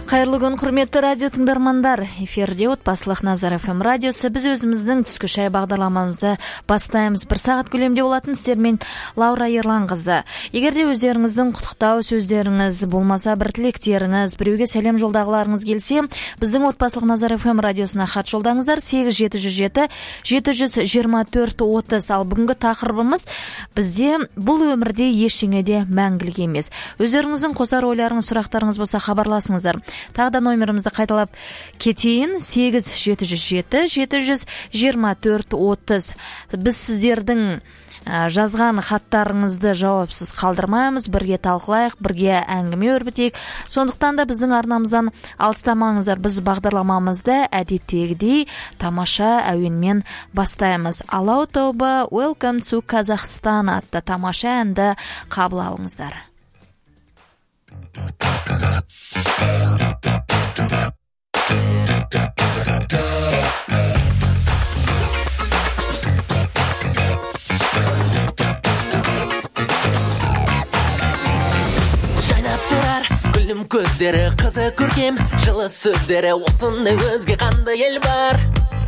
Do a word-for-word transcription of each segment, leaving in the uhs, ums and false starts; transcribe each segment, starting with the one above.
Қайырлы күн, құрметті радио тыңдармандар. Эфирде отбасылық Назар эф эм радиосы. Біз өзіміздің түскі шай бағдарламамызды бастаймыз. Бір сағат көлемде болатын сіздермен Лаура Ерланқызы. Егерде өздеріңіздің құттықтау сөздеріңіз болмаса, бір тілектеріңіз, біреуге сәлем жолдағыларыңыз келсе, біздің отбасылық Назар эф эм радиосына хат жолдаңыздар. сегіз жеті жүз жеті жеті жүз жиырма төрт отыз. Ал бүгінгі тақырыбымыз бізде бұл өмірде ештеңеде мәңгілік емес. Өздеріңіздің қосар ойларыңыз, сұрақтарыңыз болса хабарласыңыздар. Тағы да номерімізді қайталап кетейін: сегіз жеті жүз жеті жеті жүз жиырма төрт отыз. Біз сіздердің жазған хаттарыңызды жауапсыз қалдырмаймыз, бірге талқылайық, бірге әңгіме өрбітейік. Сондықтан да біздің арнамыздан алыстамаңыздар. Біз бағдарламамызды әдеттегідей тамаша әуенмен бастаймыз. Алау тобы Welcome to Kazakhstan атты тамаша әнді қабыл алыңыздар. Жайнап тұрар гүлім көздері, қызы көркем жылы сөздері, осындай өзге қандай ел бар.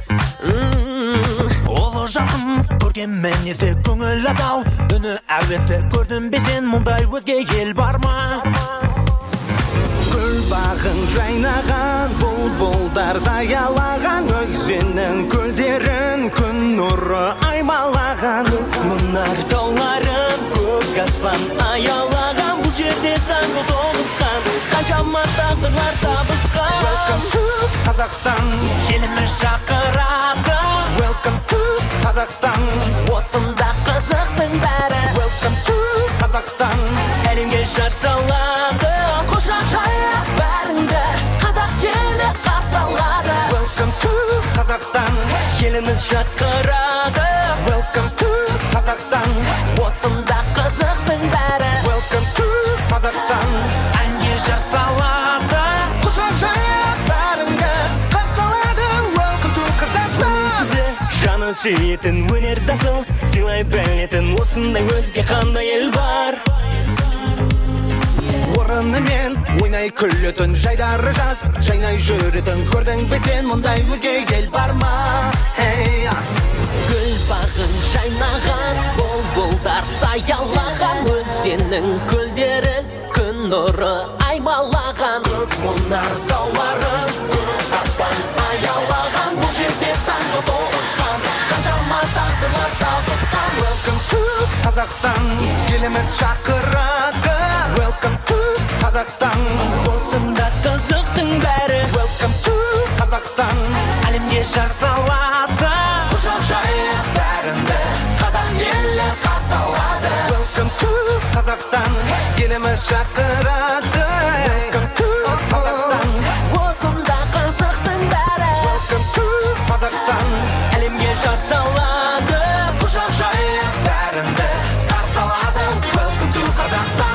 Олы жақын көркем мінезді, көңіл адал, үні әуесті, көрдім бе сен мұндай өзге ел бар ма? Гүл бағын жайнаған, бұлбұлдар заялаған, өзеннің көлдерін күн нұры аймалаған, мұнар тауларын көк аспан аялаған, бұл жерде саңғы тоғысқан, қаншама тағдырлар табысқан. Welcome to Kazakhstan, еліміз шақырады. Welcome to Kazakhstan, осында қызықтың бәрі. Welcome to Kazakhstan, әлемге жар салады, құшақ жайып бәріңді, қазақ елі қарсы алады. Welcome to Kazakhstan, еліміз шақырады. Welcome to Kazakhstan, осында қызықтың бәрі. Welcome to Kazakhstan, әнге жар салады, құшақ жайып бәріңді, қарсы алады. Welcome to Kazakhstan, жаны сүйетін өнер тасыл, сыйлай білетін осындай өзге қандай ел бар. Орынымен ойнай күлетін жайдары жаз, жайнай жүретін көрдің бе сен мұндай өзге ел бар ма? Hey, гүл бағын жайнаған, бұлбұлдар саялаған, өзеннің көлдерін күн нұры аймалаған, көк мұнар тауларын көк аспан аялаған, бұл жерде сан жыл тоғысқан, қаншама тағдырлар табысқан. Welcome to Kazakhstan, еліміз шақырады. Welcome to Kazakhstan, осында қызықтың бәрі. Welcome to Kazakhstan, әлемге жар салады, құшақ жайып бәріңді, қазақ елі қарсы алады. Welcome to Kazakhstan, еліміз шақырады. Welcome to Kazakhstan, осында қызықтың бәрі. Welcome to Kazakhstan, әлемге жар салады, құшақ жайып бәріңді, қарсы алады. Welcome to Kazakhstan.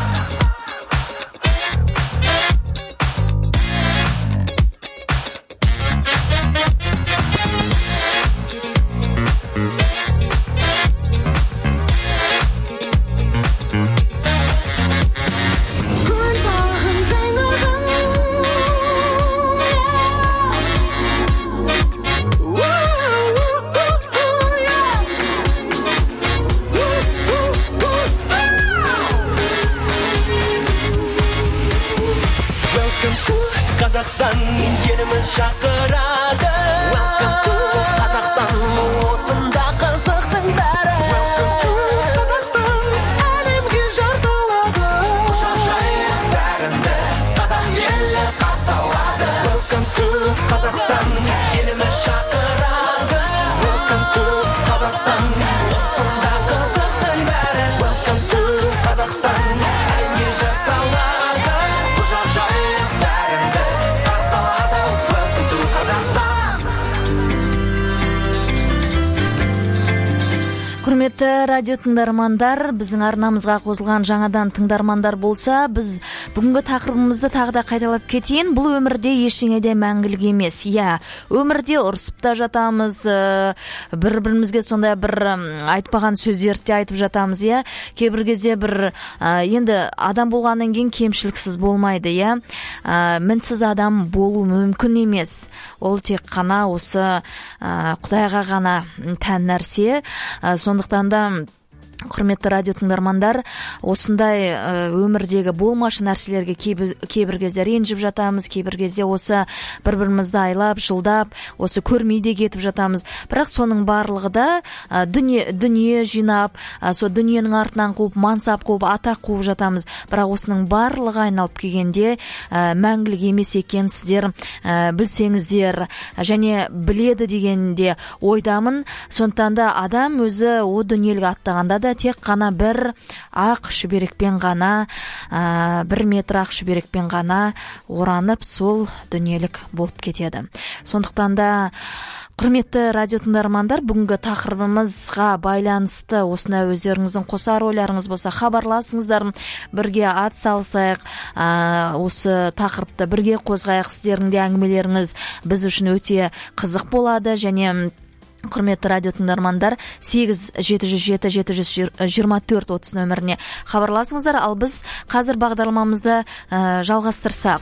Kazakhstan, еліміз шақырады. Welcome to Kazakhstan, осында қызықтың бәрі. Welcome to Kazakhstan, әлемге жар салады, құшақ жайып бәріңді, қазақ елі қарсы алады. Welcome to Kazakhstan, еліміз шақырады. Welcome to Kazakhstan, осында қызықтың бәрі. Welcome to Kazakhstan, әлемге жар салады, құшақ жайып бәріңді, қарсы алады. Welcome to Kazakhstan. Құрметті радио тыңдармандар, біздің арнамызға қосылған жаңадан тыңдармандар болса, біз бүгінгі тақырыбымызды тағы да қайталап кетейін. Бұл өмірде ештеңеде мәңгілік емес. Иә, өмірде ұрсып та жатамыз, бір-бірімізге сондай бір айтпаған сөздерді айтып жатамыз, иә. Кейбір кезде бір енді адам болғаннан кейін кемшіліксіз болмайды, иә. Мінсіз адам болу мүмкін емес. Ол тек қана осы Құдайға ғана тән нәрсе. Сондықтан да құрметті радио тыңдармандар, осындай өмірдегі болмашы нәрселерге кейбір, кейбір кезде ренжіп жатамыз, кейбір кезде осы бір-бірімізді айлап, жылдап, осы көрмейде кетіп жатамыз. Бірақ соның барлығы да дүние, дүние жинап, со дүниенің артынан қуып, мансап қуып, атақ қуып жатамыз. Бірақ осының барлығы айналып келгенде мәңгілік емес екен, сіздер білсеңіздер және біледі дегенде ойдамын. Сондықтан да адам өзі о дүниелік аттағанда да тек қана бір ақ шүберекпен ғана, ә, бір метр ақ шүберекпен ғана оранып сол дүниелік болып кетеді. Сондықтан да құрметті радио тыңдармандар, бүгінгі тақырыбымызға байланысты осындай өздеріңіздің қосар ойларыңыз болса, хабарласыңыздар, бірге ат салысайық, ә, осы тақырыпты бірге қозғайық. Сіздердің де әңгімелеріңіз біз үшін өте қызық болады және құрметті радио тыңдармандар, сегіз жеті жүз жеті жеті жүз жиырма төрт отыз нөміріне хабарласыңыздар. Ал біз қазір бағдарламамызды ә, жалғастырсақ.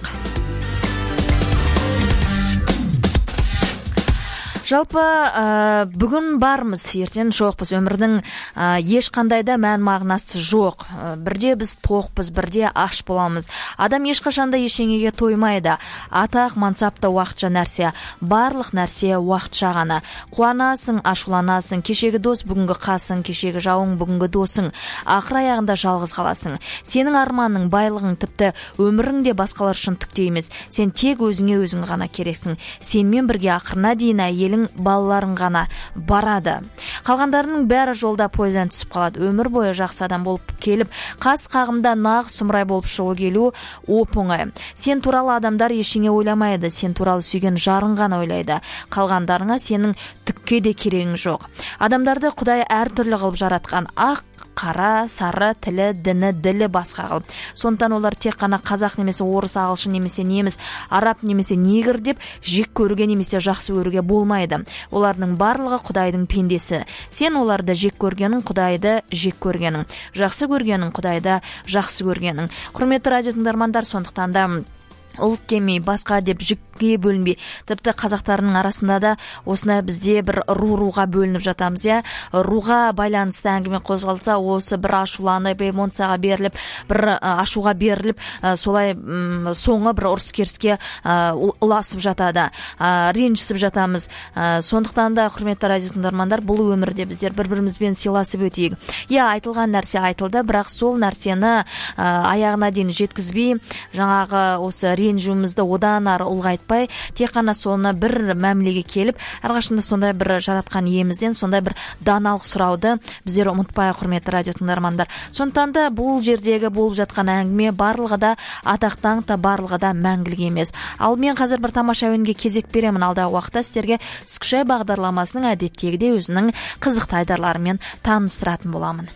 Жалпы ә, бүгін бармыз, ертең жоқпыз. Өмірдің ә, ешқандай да мән мағынасы жоқ. Ә, бірде біз тоқпыз, бірде аш боламыз. Адам ешқашанда ештеңеге тоймайды. Атақ, мансап та уақытша нәрсе. Барлық нәрсе уақытша ғана. Қуанасың, ашуланасың. Кешегі дос бүгінгі қасың, кешегі жауың бүгінгі досың. Ақыр аяғында жалғыз қаласың. Сенің арманың, байлығың, тіпті өмірің де басқалар үшін түкте емес. Сен тек өзіңе өзің ғана керексің. Сенмен бірге ақырына дейін әйелің, балаларың ғана барады. Қалғандарының бәрі жолда пойыздан түсіп қалады. Өмір бойы жақсы адам болып келіп, қас қағымда нақ сұмырай болып шығу келу оп-оңай. Сен туралы адамдар ештеңе ойламайды, сен туралы сүйген жарың ғана ойлайды. Қалғандарыңа сенің түкке де керегің жоқ. Адамдарды Құдай әртүрлі қылып жаратқан, ақ, қара, сары, тілі, діні, ділі басқа қылып. Сондықтан олар тек қана қазақ немесе орыс, ағылшын немесе неміс, араб немесе негр деп жек көруге немесе жақсы көруге болмайды. Олардың барлығы Құдайдың пендесі. Сен оларды жек көргенің, Құдайды жек көргенің. Жақсы көргенің, Құдайды жақсы көргенің. Құрметті радио тыңдармандар, сондықтан да ұлт демей, басқа деп жікке бөлінбей, тіпті қазақтардың арасында да осындай бізде бір ру-руға бөлініп жатамыз, иә. Руға байланысты әңгіме қозғалса, осы бір ашуланып, эмоцияға беріліп, бір ашуға беріліп, солай соңы бір ұрыс-керіске ұласып жатады, ренжісіп жатамыз. Сондықтан да, құрметті радио тыңдармандар, бұл өмірде біздер бір-бірімізбен сыйласып өтейік. Иә, айтылған нәрсе айтылды, бірақ сол нәрсені аяғына дейін жеткізбей, жаңағы осы ренжуімізді одан ары ұлғайтпай, тек қана соны бір мәмілеге келіп, әрқашанда сондай бір жаратқан иемізден сондай бір даналық сұрауды біздер ұмытпай, құрметті радио тыңдармандар. Сондықтан да бұл жердегі болып жатқан әңгіме барлығы да атақтан та барлығы да мәңгілік емес. Ал мен қазір бір тамаша әуенге кезек беремін. Алдағы уақытта сіздерге түскі шай бағдарламасының әдеттегідей өзінің қызықты айдарларымен таныстыратын боламын.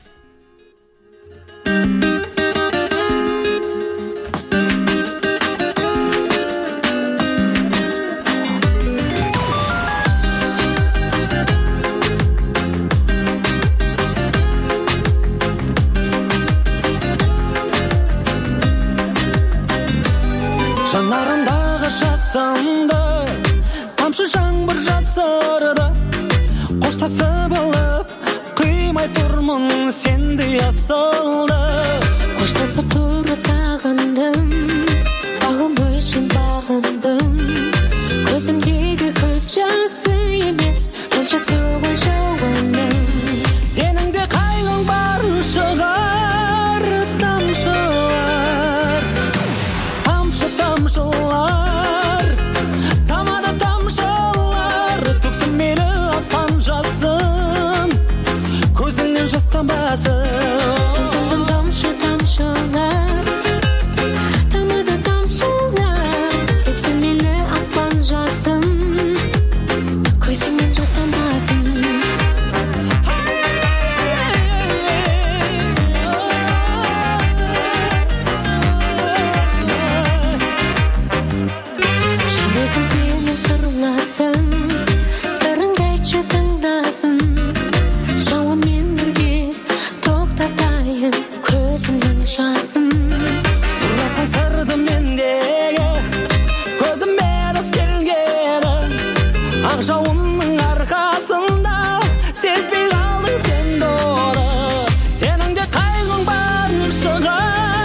Жанарымдағы жасымды тамшы жаңбыр жасырды, қоштасып алып қимай тұрмын сендей асылды. Қоштасып тұрып сағындым, бағым үшін бағындым, көзімдегі көз жасы емес, тамшысы ғой жауының. Сенің де қайғың бар шығар, тамшылар, тамшы тамшылар, тамады тамшылар, төксін мейлі аспан жасын, көзіңнен жас тамбасын. Тамшы тамшылар, тамады тамшылар, төксін мейлі аспан жасын, көзіңнен жас тамбасын. ақ жауынның арқасында сезбей қалдың сен доны сенің де қайғың бар шығар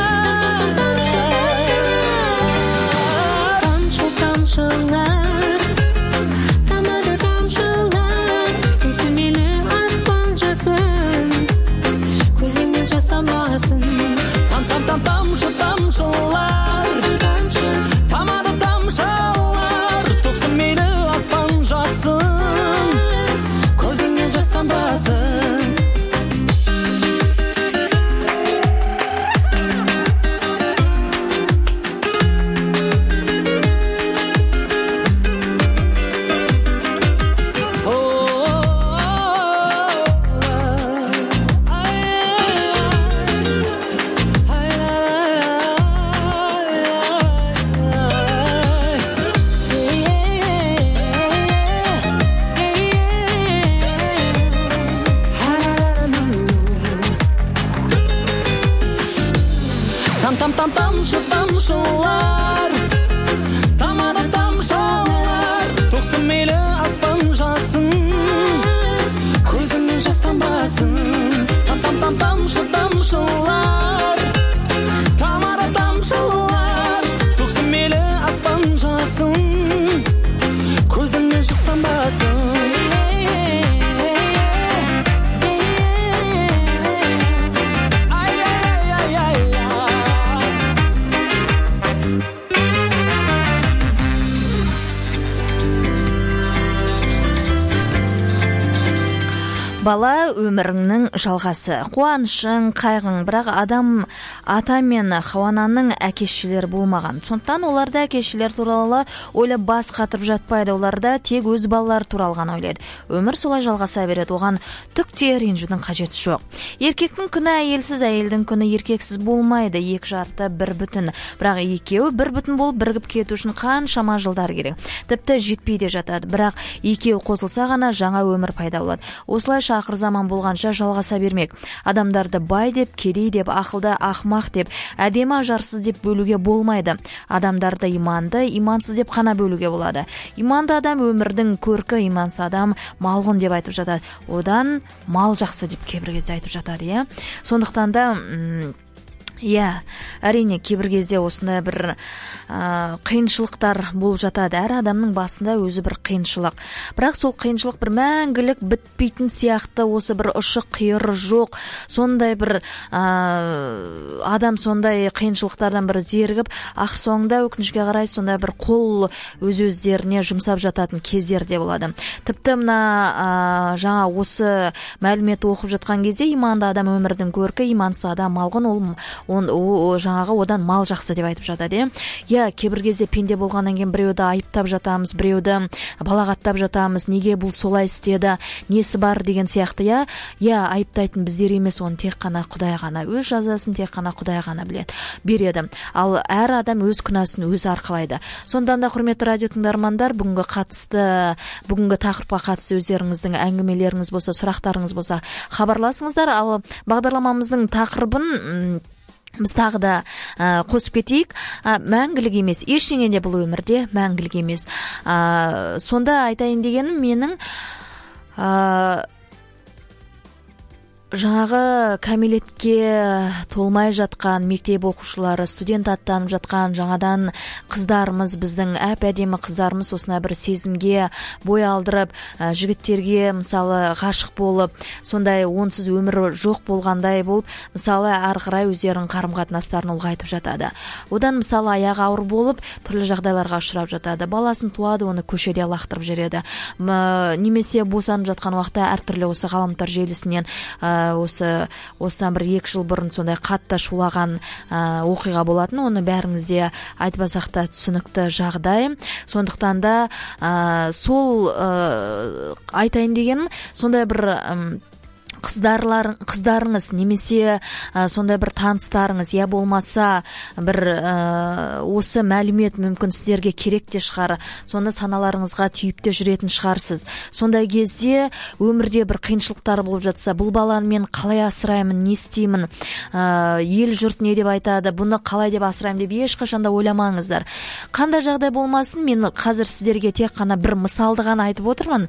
тамшы тамшылар тамады тамшылар төксімелі аспан жасын көзіңнен жас тамбасын там там там тамшы тамшылар тамады тамшылар төксімелі аспан жасын көзіңнен жас тамбасын Там там там тамшы тамшылар тамады тамшылар төксімелі аспан жасын көзіңнен жас тамбасын там там там тамшы тамшылар тамады тамшылар төксімелі аспан жасын көзіңнен жас тамбасын Бала өміріңнің жалғасы, қуанышың, қайғың, бірақ адам ата мен Хауананың әкешілер болмаған. Сондықтан оларда әкешілер туралы ойлап бас қатырып жатпайды, оларда тек өз балалар туралы ғана ойлайды. Өмір солай жалғаса береді, оған түк те ренжудің қажеті жоқ. Еркектің күні әйелсіз, әйелдің күні еркексіз болмайды. Екі жарты бір бүтін, бірақ екеуі бір бүтін болып бірігіп кету үшін қаншама жылдар керек. Тіпті жетпей де жатады, бірақ екеуі қосылса ғана жаңа өмір пайда болады. Осылайша ақыр заман болғанша жалғаса бермек. Адамдарды бай деп, кедей деп, ақылды, ақмақ деп, әдемі, ажарсыз деп бөлуге болмайды. Адамдарды иманды, имансыз деп қана бөлуге болады. Иманды адам өмірдің көркі, имансыз адам малғұн деп айтып жатады. Одан мал жақсы деп кейбір кезде айтып жатады, иә. Сондықтан да Иә, әрине кейбір кезде осындай бір ә, қиыншылықтар болып жатады. Әр адамның басында өзі бір қиыншылық. Бірақ сол қиыншылық бір мәңгілік бітпейтін сияқты, осы бір ұшы қиыры жоқ. Сондай бір ә, адам сондай қиыншылықтардан бір зерігіп, ақыр соңында өкінішке қарай сондай бір қол өз-өздеріне жұмсап жататын кездер де болады. Тіпті мына ә, жаңа осы мәліметті оқып жатқан кезде иманды адам өмірдің көркі, имансыз адам малғұн, ол Он, о, жаңағы одан мал жақсы деп айтып жатады. Иә, кейбір кезде пенде болғаннан кейін біреуді айыптап жатамыз, біреуді балағаттап жатамыз, неге бұл солай істеді, несі бар деген сияқты. Иә, иә, айыптайтын біздер емес, оны тек қана Құдай ғана, өз жазасын тек қана Құдай ғана біледі, береді. Ал әр адам өз күнәсін өзі арқалайды. Сондан да құрметті радио тыңдармандар, бүгінгі қатысты, бүгінгі тақырыпқа қатысты өздеріңіздің әңгімелеріңіз болса, сұрақтарыңыз болса, хабарласыңыздар. Ал бағдарламамыздың тақырыбын біз тағы да ә, қосып кетейік. ә, мәңгілік емес, ештеңе де бұл өмірде мәңгілік емес. ә, сонда айтайын дегенім, менің ә, жаңағы кәмелетке толмай жатқан мектеп оқушылары, студент аттанып жатқан жаңадан қыздарымыз, біздің әп-әдемі қыздарымыз осындай бір сезімге бой алдырып, ә, жігіттерге мысалы ғашық болып, сондай онсыз өмірі жоқ болғандай болып, мысалы ары қарай өздерінің қарым-қатынастарын ұлғайтып жатады. Одан мысалы аяғы ауыр болып, түрлі жағдайларға ұшырап жатады. Баласын туады, оны көшеде лақтырып жүреді. Немесе босанып жатқан уақытта әртүрлі осы ғаламтор желісінен ә, осы осыдан бір екі жыл бұрын сондай қатты шулаған ә, оқиға болатын. Оны бәріңізде айтпасақ та түсінікті жағдай. Сондықтан да ә, сол ә, айтайын дегенім, сондай бір ә, қыздарлар қыздарыңыз немесе ә, сондай бір таныстарыңыз я болмаса бір ә, осы мәлімет мүмкін сіздерге керек те шығар, соны саналарыңызға түйіп те жүретін шығарсыз. Сондай кезде өмірде бір қиыншылықтар болып жатса, бұл баланы мен қалай асыраймын, не істеймін, ә, ел жұрт не деп айтады, бұны қалай деп асыраймын деп ешқашанда ойламаңыздар. Қандай жағдай болмасын, мен қазір сіздерге тек қана бір мысалды ғана айтып отырмын.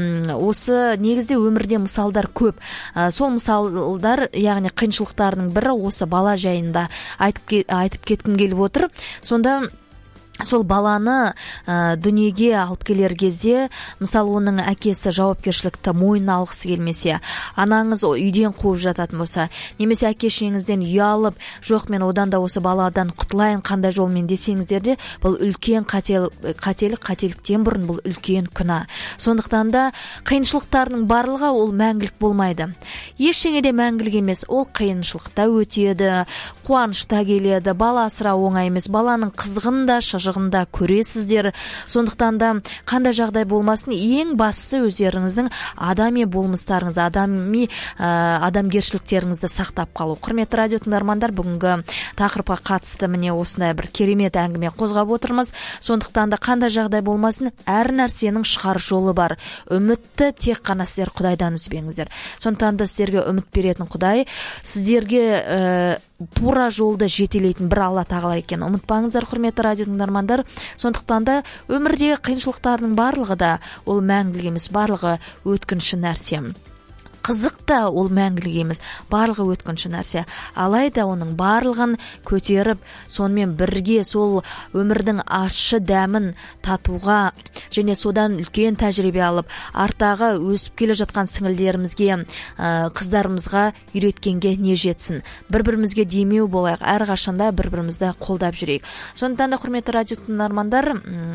Осы негізде өмірде мысалдар көп. Сол мысалдар, яғни қиыншылықтардың бірі осы бала жайында айтып, айтып кеткім келіп отыр. Сонда сол баланы ә, дүниеге алып келер кезде, мысалы оның әкесі жауапкершілікті мойнына алғысы келмесе, анаңыз үйден қуып жататын болса, немесе әке-шеңізден ұялып, жоқ мен одан да осы баладан құтылайын қандай жолмен десеңіздер де, бұл үлкен қателік, қателік, қателіктен бұрын бұл үлкен күнә. Сондықтан да қиыншылықтардың барлығы ол мәңгілік болмайды. Ештеңе де мәңгілік емес, ол қиыншылықта өтеді, қуанышта келеді, бала асырау оңай емес, баланың қызығын да шыжығында көресіздер. Сондықтан да қандай жағдай болмасын, ең бастысы өздеріңіздің адами болмыстарыңыз, адами ә, адамгершіліктеріңізді сақтап қалу. Құрметті радио тыңдармандар, бүгінгі тақырыпқа қатысты міне осындай бір керемет әңгіме қозғап отырмыз. Сондықтан да қандай жағдай болмасын, әр нәрсенің шығар жолы бар. Үмітті тек қана сіздер Құдайдан үзбеңіздер. Сондықтан да сіздерге үміт беретін Құдай, сіздерге ә, тура жолды жетелейтін бір Алла тағала екен. Ұмытпаңыздар, құрметті радио тыңдармандар. Сондықтан да өмірдегі қиыншылықтардың барлығы да ол мәңгілік емес, барлығы өткінші нәрсе. Қызық та ол мәңгілік емес, барлығы өткінші нәрсе. Алайда оның барлығын көтеріп, сонымен бірге сол өмірдің ащы дәмін татуға және содан үлкен тәжірибе алып, артағы өсіп келе жатқан сіңілдерімізге, қыздарымызға үйреткенге не жетсін. Бір-бірімізге демеу болайық, әрқашанда бір-бірімізді қолдап жүрейік. Сондықтан да, құрметті радио тыңдармандар,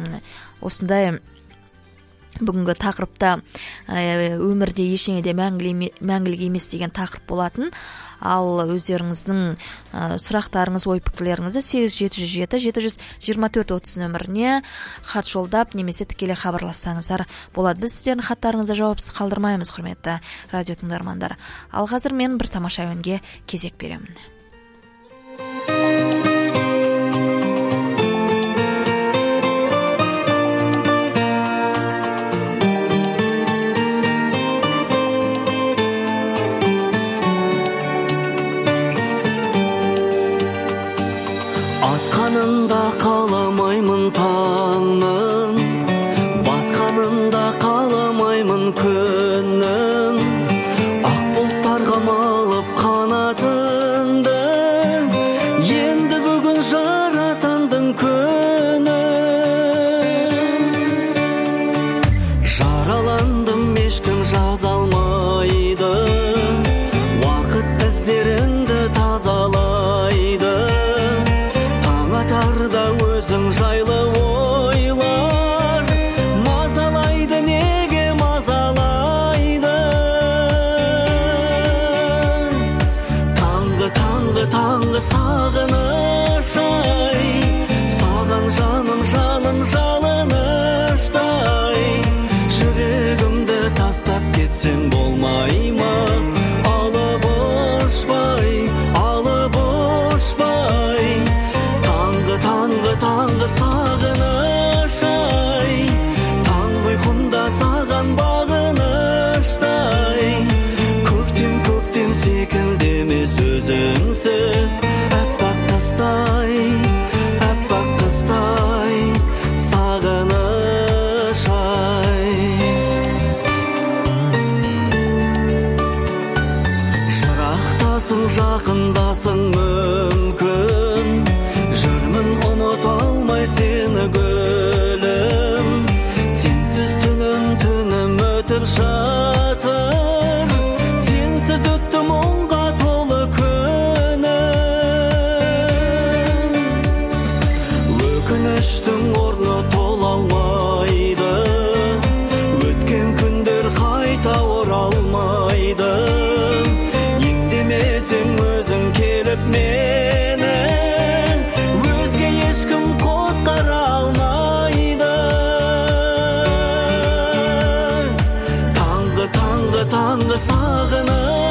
осындай бүгінгі тақырыпта өмірде ештеңеде мәңгілік емес деген тақырып болатын. Ал өздеріңіздің сұрақтарыңыз, ой-пікірлеріңізді сегіз жеті жүз жеті жеті жүз жиырма төрт отыз нөміріне хат жолдап немесе тікелей хабарлассаңыздар болады. Біз сіздердің хаттарыңызды жауапсыз қалдырмаймыз, құрметті радио тыңдармандар. Ал қазір мен бір тамаша әуенге кезек беремін. Атқанында қаламаймын таңның, батқанында қаламаймын күннің, ақ бұлттарға малып қанатыңды, енді бүгін жаратандың күні. Жараландым, ешкім жаза алмайды, уақыт іздеріңді тазалайды. Тарда өзің жайлы ойлар, мазалайды, неге мазалайды. Таңғы, таңғы, таңғы сағынышай, саған жаным, жаным жалыныштай. Жүрегімді тастап кетсең болмай ма? Алып ұшпай, алып ұшпай. Таңғы, таңғы сағынышай, таң ұйқымда саған бағыныштай. Көктем, көктем секілдемес өзіңсіз, әппақ қыстай, әппақ қыстай, сағынышай. Жырақтасың, жақындасың мүмкін, жүрмін ұмыт алмай сені гүлім, сенсіз түнім түнім өтіп жатыр, сенсіз өтті мұңға толы күнім. Өкініштің орны тола алмайды, өткен күндер қайта оралмайды. Еңдемесең өзің келіп мені, таңғы сағынышай.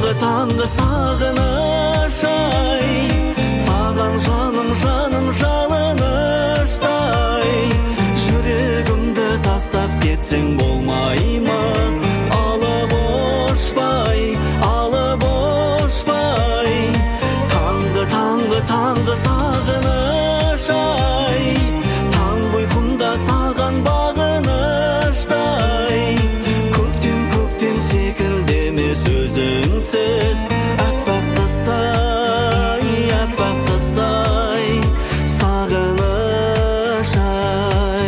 Таңғы таңғы сағыныш ай, саған жаным жаным жалыныштай, жүрегімді тастап кетсең болмай ма? Алып ұшпай, алып ұшпай, таңғы таңғы таңғы сағыныш ай, таң ұйқымда саған бағыныштай, көктем көктем секілдеме сөзіңсіз, аппақ қыстай, аппақ қыстай, сағыныш ай.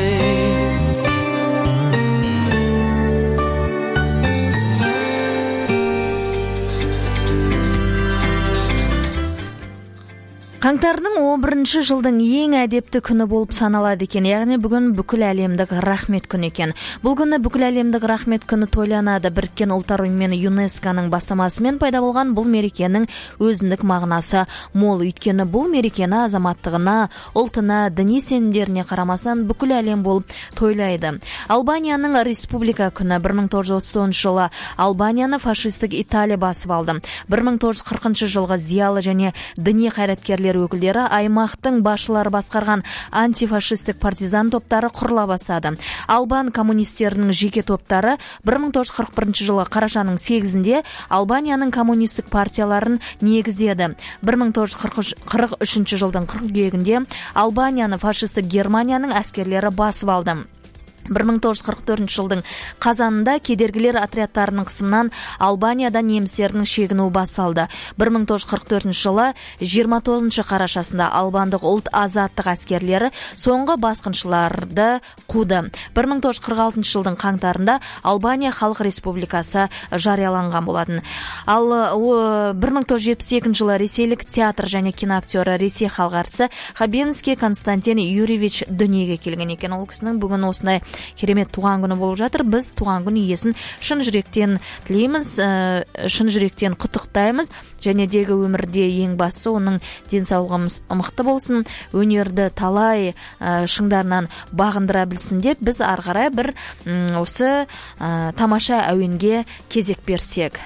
Қаңтардың он бірінші жылдың ең әдепті күні болып саналады екен. Яғни бүгін бүкіл әлемдік рахмет күні екен. Бұл күні бүкіл әлемдік рахмет күні тойланады. Біріккен ұлттар ұйымы мен ЮНЕСКО-ның бастамасымен пайда болған бұл мерекенің өзіндік мағынасы мол. Өйткені бұл мерекені азаматтығына, ұлтына, діни сенімдеріне қарамастан бүкіл әлем болып тойлайды. Албанияның республика күні бір мың тоғыз жүз отыз тоғызыншы жылы Албанияны фашистік Италия басып алды. бір мың тоғыз жүз қырқыншы жылғы зиялы және діни қайраткерлер өкілдері аймақтың басшылары басқарған антифашистік партизан топтары құрыла бастады. Албан коммунистерінің жеке топтары бір мың тоғыз жүз қырық бірінші жылы қарашаның сегізінде Албанияның коммунистік партияларын негіздеді. бір мың тоғыз жүз қырық үшінші жылдың қыркүйегінде Албанияны фашистік Германияның әскерлері басып алды. бір мың тоғыз жүз қырық төртінші жылдың қазанында кедергілер отрядтарының қысымынан Албанияда немістердің шегінуі басталды. бір мың тоғыз жүз қырық төртінші жылы жиырма тоғызыншы қарашасында албандық ұлт азаттық әскерлері соңғы басқыншыларды қуды. бір мың тоғыз жүз қырық алтыншы жылдың қаңтарында Албания Халық Республикасы жарияланған болатын. Ал бір мың тоғыз жүз жетпіс екінші жылы ресейлік театр және киноактері, Ресей халық әртісі Хабенский Константин Юрьевич дүниеге келген екен. Ол кісінің бүгін осындай керемет туған күні болып жатыр. Біз туған күн иесін шын жүректен тілейміз, шын жүректен құттықтаймыз. Және дегі өмірде ең бастысы оның денсаулығымыз мықты болсын, өнерді талай шыңдарынан бағындыра білсін деп біз ары қарай бір осы тамаша әуенге кезек берсек.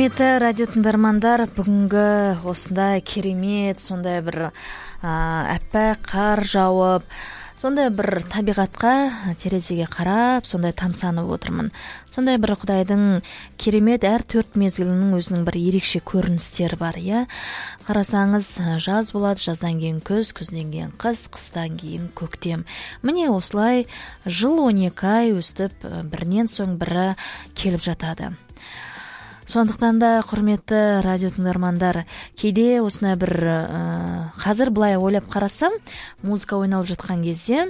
Құрметті радио тыңдармандар, бүгінгі осындай керемет, сондай бір әппақ қар жауып, сондай бір табиғатқа терезеге қарап, сондай тамсанып отырмын. Сондай бір Құдайдың керемет әр төрт мезгілінің өзінің бір ерекше көріністері бар, иә. Қарасаңыз, жаз болады, жаздан кейін күз, күзден кейін қыс, қыстан кейін көктем. Міне осылай жыл он екі ай өстіп, бірінен соң бірі келіп жатады. Сондықтан да, құрметті радио тыңдармандар, кейде осындай бір ә, қазір былай ойлап қарасам, музыка ойналып жатқан кезде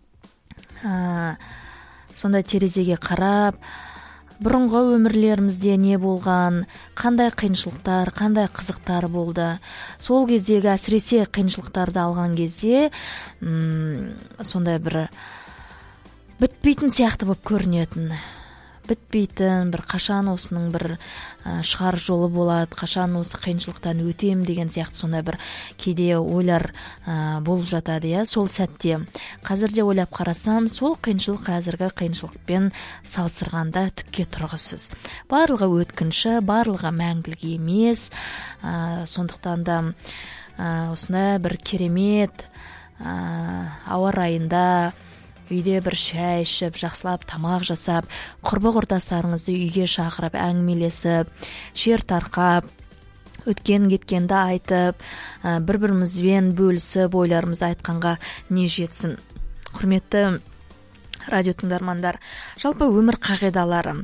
ә, сондай терезеге қарап, бұрынғы өмірлерімізде не болған, қандай қиыншылықтар, қандай қызықтар болды. Сол кездегі әсіресе қиыншылықтарды алған кезде м- сондай бір бітпейтін сияқты болып көрінетін. Бітпейтін, бір қашан осының бір ә, шығар жолы болады, қашан осы қиыншылықтан өтем деген сияқты сондай бір кейде ойлар ә, болып жатады, иә. Сол сәтте қазірде ойлап қарасам, сол қиыншылық қазіргі қиыншылықпен салыстырғанда түкке тұрғысыз. Барлығы өткінші, барлығы мәңгілік емес. ә, сондықтан да ә, осындай бір керемет ә, ауа райында үйде бір шай ішіп, жақсылап тамақ жасап, құрбы құрдастарыңызды үйге шақырып, әңгімелесіп, шер тарқап, өткен кеткенді айтып, бір-бірімізбен бөлісіп, ойларымызды айтқанға не жетсін. Құрметті радио тыңдармандар, жалпы өмір қағидалары.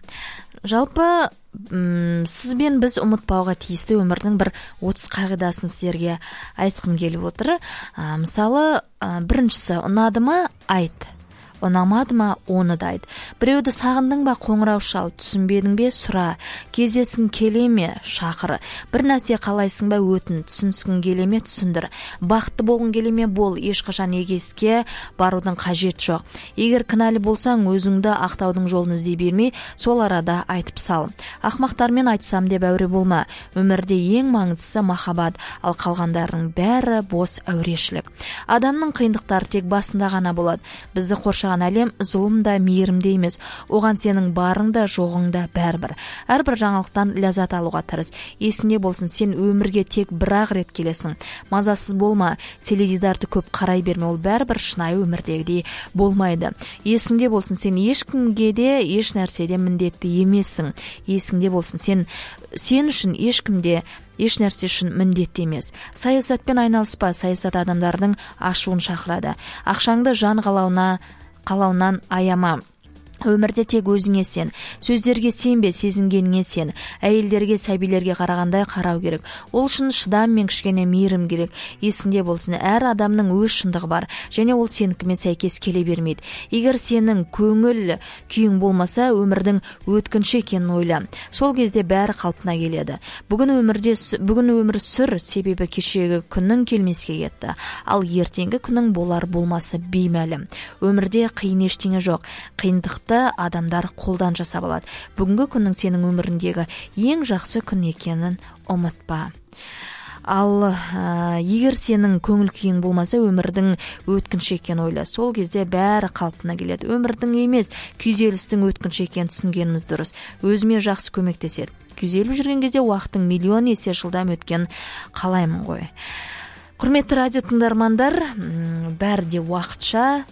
Жалпы м- сізбен біз ұмытпауға тиісті өмірдің бір отыз қағидасын сіздерге айтқым келіп отыр. А, мысалы, а, біріншісі, ұнады ма айт. Ұнамады ма, оны да айт. Біреуді сағындың ба, қоңырау шал, түсінбедің бе, сұра. Кездесің келе ме, шақыр. Бір нәрсе қалайсың ба, өтін. Түсінсің келе ме, түсіндір. Бақытты болғың келе ме, бол. Ешқашан егеске барудың қажет жоқ. Егер кінәлі болсаң, өзіңді ақтаудың жолын іздей бермей, сол арада айтып сал. Ақмақтармен айтсам деп әуре болма. Өмірде ең маңыздысы махаббат, ал қалғандарының бәрі бос әурешілік. Адамның қиындықтары тек басында ғана болады. Бізді қоршаған әлем зұлым да, мейірім де емес. Оған сенің барың да, жоғың да бәрібір. Әрбір жаңалықтан ләззат алуға тырыс. Есіңде болсын, сен өмірге тек бір-ақ рет келесің. Мазасыз болма, теледидарды көп қарай берме, ол бәрібір шынайы өмірдегідей болмайды. Есіңде болсын, сен ешкімге де, еш нәрседе міндетті емессің. Есіңде болсын, сен сен үшін ешкімде еш нәрсе үшін міндетті емес. Саясатпен айналыспа, саясат адамдардың ашуын шақырады. Ақшаңды жан қалауына қалауынан аяма. Өмірде тек өзіңе сен. Сөздерге сенбе, сезінгеніңе сен. Әйелдерге, сәбилерге қарағандай қарау керек. Ол үшін шыдам мен кішкене мейірім керек. Есіңде болсын, әр адамның өз шындығы бар, және ол сенікімен сәйкес келе бермейді. Егер сенің көңіл күйің болмаса, өмірдің өткінші екенін ойла. Сол кезде бәрі қалпына келеді. Бүгін өмірде бүгін өмір сүр, себебі кешегі күннің келмеске кетті. Ал ертеңгі күннің болар болмасы беймәлім. Өмірде қиын ештеңе жоқ. Қиындықты адамдар қолдан жасап алады. Бүгінгі күннің сенің өміріндегі ең жақсы күн екенін ұмытпа. Ал ә, егер сенің көңіл күйің болмаса, өмірдің өткінші екенін ойла. Сол кезде бәрі қалпына келеді. Өмірдің емес, күйзелістің өткінші екенін түсінгеніміз дұрыс. Өзіме жақсы көмектеседі. Күйзеліп жүрген кезде уақыттың миллион есе жылдам өткен қалаймын ғой. Құрметті радио тыңдармандар, бәрі де уақытша.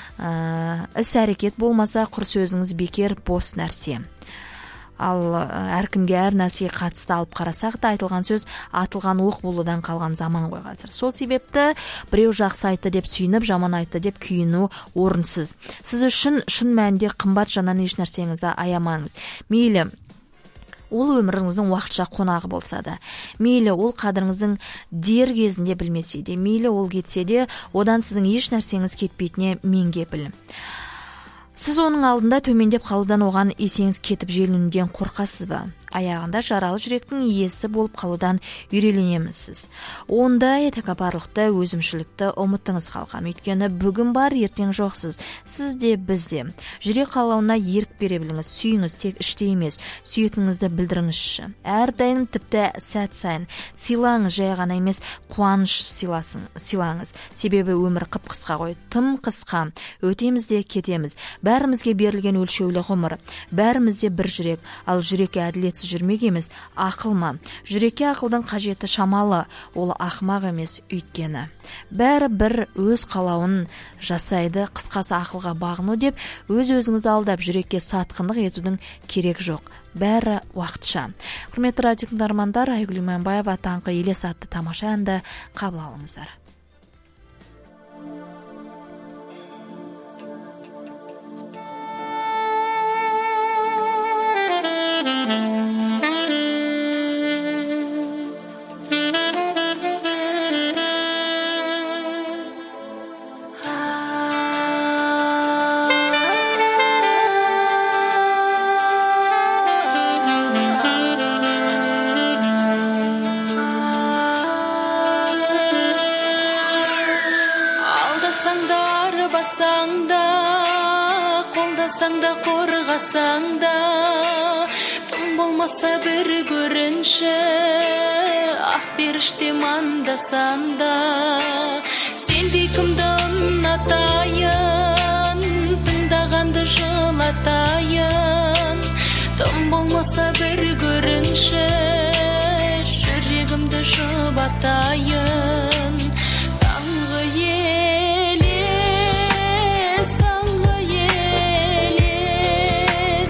Іс әрекет болмаса, құр сөзіңіз бекер, бос нәрсе. Ал әркімге әр нәрсеге қатысты алып қарасақ та, айтылған сөз атылған оқ болудан қалған заман ғой қазір. Сол себепті біреу жақсы айтты деп сүйініп, жаман айтты деп күйіну орынсыз. Сіз үшін шын мәнінде қымбат жанан еш нәрсеңізді аямаңыз. Мейлі ол өміріңіздің уақытша қонағы болса да, мейлі ол қадіріңіздің дер кезінде білмесе де, мейлі ол кетсе де, одан сіздің еш нәрсеңіз кетпейтіне менге білім. Сіз оның алдында төмендеп қалудан, оған есеңіз кетіп желінуден қорқасыз ба? Аяғында жаралы жүректің иесі болып қалудан үйреленемісіз. Ондай тәкаппарлықты, өзімшілікті ұмыттыңыз қалқам. Өйткені бүгін бар, ертең жоқсыз. Сіз де, біз де. Жүрек қалауына ерік бере біліңіз. Сүйіңіз, тек іште емес. Сүйетініңізді білдіріңізші. Әрдайым тіпті сәт сайын сыйлаңыз, жай ғана емес, қуаныш сыйласын, сыйлаңыз. Себебі өмір қып-қысқа ғой, тым қысқа. Өтеміз де кетеміз. Бәрімізге берілген өлшеулі ғұмыр. Бәрімізде бір жүрек, ал жүрекке әділетсіз жақсы жүрмек емес, ақыл ма? Жүрекке ақылдың қажеті шамалы, ол ақымақ емес, өйткені бәрі бір өз қалауын жасайды. Қысқасы, ақылға бағыну деп өз-өзіңізді алдап жүрекке сатқындық етудің керек жоқ. Бәрі уақытша. Құрметті радио тыңдармандар, Айгүл Иманбаева таңғы елес атты тамаша әнді қабыл алыңыздар. Bir görünüşe ah berişte mandasanda sendi kimde unutayın tındağandı жылатайын tım bolmasa bir görünüşe yüreğimde жұбатайын tаңғы елес tаңғы елес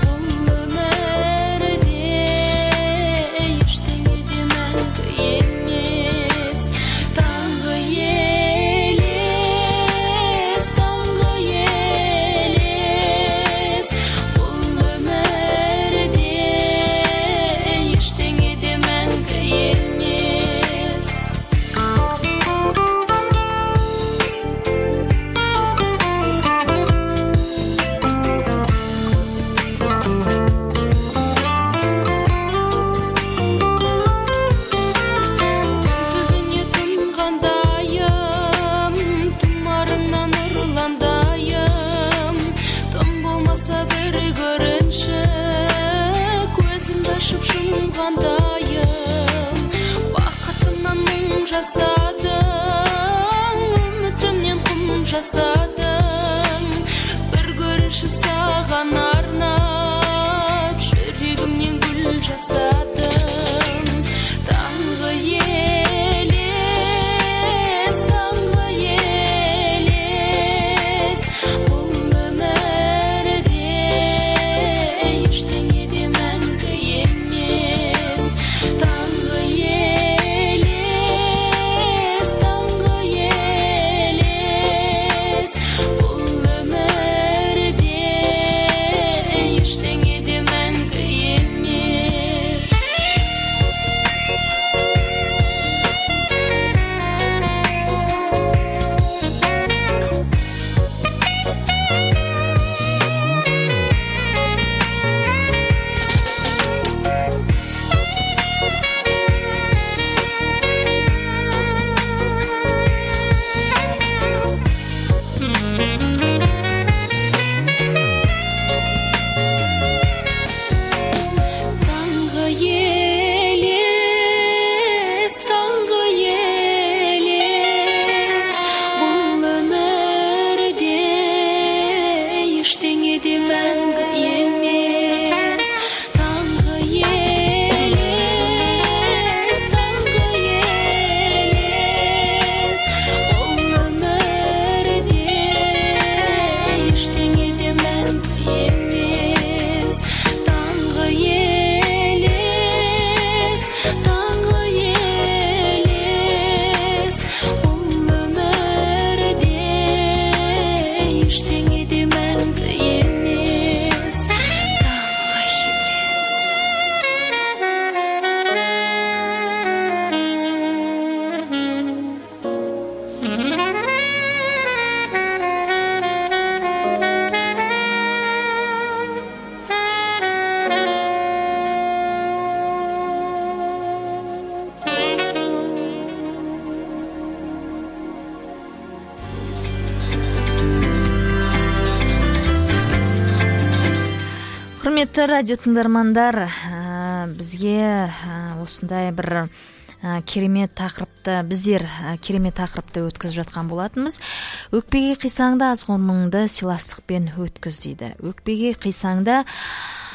Құрметті радио тыңдармандар, бізге осындай бір керемет тақырыпты, біздер керемет тақырыпты өткізіп жатқан болатынбыз. Өкпеге қисаңда азғырмыңды сыйластықпен өткіз дейді. Өкпеге қисаңда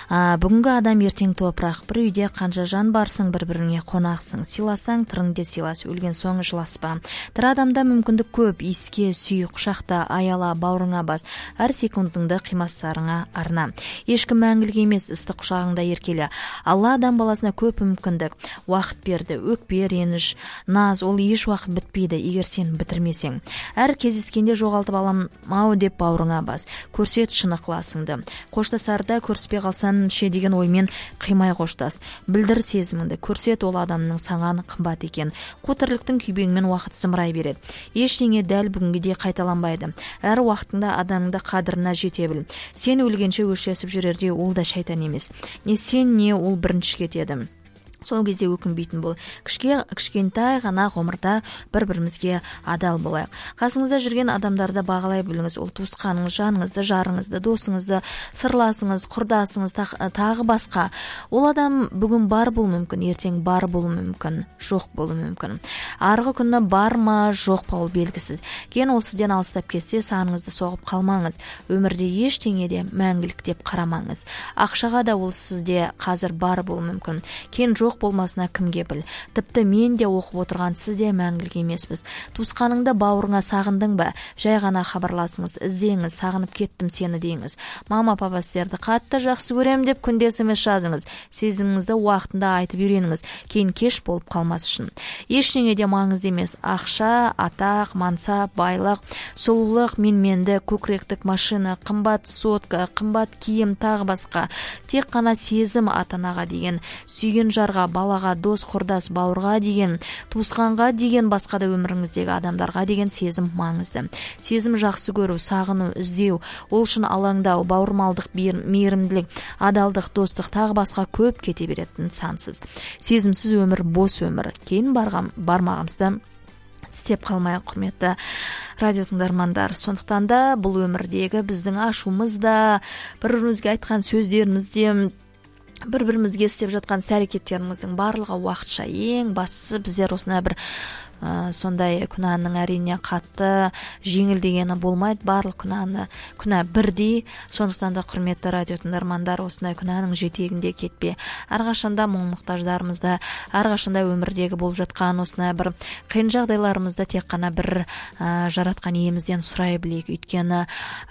Бүгінгі адам ертең топырақ, бір үйде қанша жан барсың, бір-біріңе қонақсың. Сыйласаң, тырыңде сыйлас, өлген соң жыласпа. Тірі адамда мүмкіндік көп, иске, сүй, құшақта, аяла, бауырыңа бас. Әр секундыңды қимастарыңа арна. Ешкім мәңгілік емес, ыстық құшағыңда еркелі. Алла адам баласына көп мүмкіндік, уақыт берді, өкпе, реніш, наз, ол еш уақыт бітпейді, егер сен бітірмесең. Әр кездескенде жоғалтып аламау деп бауырыңа бас. Көрсет шын ықыласыңды. Қоштасарда көріспей қалсан ше деген оймен қимай қоштас. Білдір сезіміңді, көрсет ол адамның саған қымбат екен. Қу тірліктің күйбеңмен уақыт зымырай береді. Ештеңе дәл бүгінгідей қайталанбайды. Әр уақытында адамыңды қадіріне жете біл. Сен өлгенше өшесіп жүрерде ол да шайтан емес. Не сен, не ол бірінші кетеді. Сол кезде өкінбейтін бол. Кішке, кішкентай ғана ғұмырда бір-бірімізге адал болайық. Қасыңызда жүрген адамдарды бағалай біліңіз. Ол туысқаныңыз, жаныңызды, жарыңызды, досыңызды, сырласыңыз, құрдасыңыз, тағы басқа. Ол адам бүгін бар болу мүмкін, ертең бар болу мүмкін, жоқ болу мүмкін. Арғы күні бар ма, жоқ па, ол белгісіз. Кейін ол сізден алыстап кетсе, саныңызды соғып қалмаңыз. Өмірде ештеңеде мәңгілік деп қарамаңыз. Ақшаға да ол сізде қазір бар болу мүмкін. Кейін жоқ болмасына кімге біл. Тіпті мен де оқып отырған сізде мәңгілік емеспіз. Туысқаныңды бауырыңа сағындың ба? Жай ғана хабарласыңыз, іздеңіз, сағынып кеттім сені дейіңіз. Мама, папа сіздерді қатты жақсы көрем деп күндесіміз жазыңыз. Сезіміңізді уақытында айтып үйреніңіз. Кейін кеш болып қалмас үшін. Ештеңе де маңызды емес. Ақша, атақ, мансап, байлық, сұлулық, менменді, көкіректік машина, қымбат сотка, қымбат киім, тағы басқа. Тек қана сезім ата-анаға деген, сүйген жарға, балаға, дос, құрдас, бауырға деген, туысқанға деген, басқа да өміріңіздегі адамдарға деген сезім маңызды. Сезім жақсы көру, сағыну, іздеу, ол үшін алаңдау, бауырмалдық, мейірімділік, адалдық, достық, тағы басқа көп кете беретін сансыз. Сезімсіз өмір бос өмір. Кейін барғам, бармағымызда істеп қалмай, құрметті радио тыңдармандар. Сондықтан да бұл өмірдегі біздің ашуымыз да, бір-бірімізге айтқан сөздеріміз де, бір-бірімізге істеп жатқан іс-әрекеттеріміздің барлығы уақытша. Ең бастысы біздер осындай бір ә, сондай күнәнің әрине қатты жеңіл дегені болмайды. Барлық күнәні күнә бірдей. Сондықтан да құрметті радио тыңдармандар, осындай күнәнің жетегінде кетпе. Әрқашанда мұң-мұқтаждарымызда, әрқашанда өмірдегі болып жатқан осындай бір қиын жағдайларымызда тек қана бір ә, жаратқан иемізден сұрай білейік. Өйткені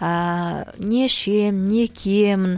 ә, не шем, не кемін,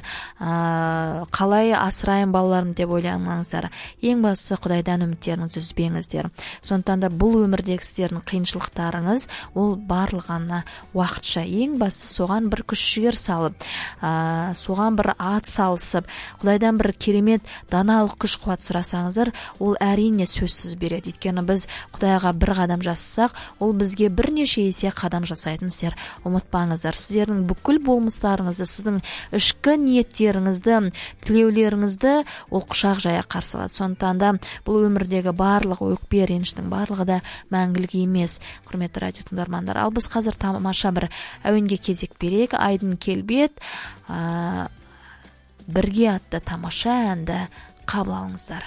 ә, қалай асырайын балаларым деп ойламаңыздар. Ең бастысы Құдайдан үміттеріңізді үзбеңіздер. Сондықтан да бұл өмірдегі сіздердің қиыншылықтарыңыз, ол барлығына уақытша. Ең бастысы соған бір күш жігер салып, ә, соған бір ат салысып, Құдайдан бір керемет даналық күш қуат сұрасаңыздар, ол әрине сөзсіз береді. Өйткені біз Құдайға бір қадам жасасақ, ол бізге бірнеше есе қадам жасайтын. Сіздер ұмытпаңыздар. Сіздердің бүкіл болмыстарыңызды, сіздің ішкі ниеттеріңізді, тілеулеріңізді ол құшақ жая қарсы алады. Сондықтан да бұл өмірдегі барлық өкпе, реніштің барлығы да мәңгілік емес, құрметті радио тыңдармандар. Ал біз қазір тамаша бір әуенге кезек берейік. Айдын келбет, ә, бірге атты тамаша әнді қабыл алыңыздар.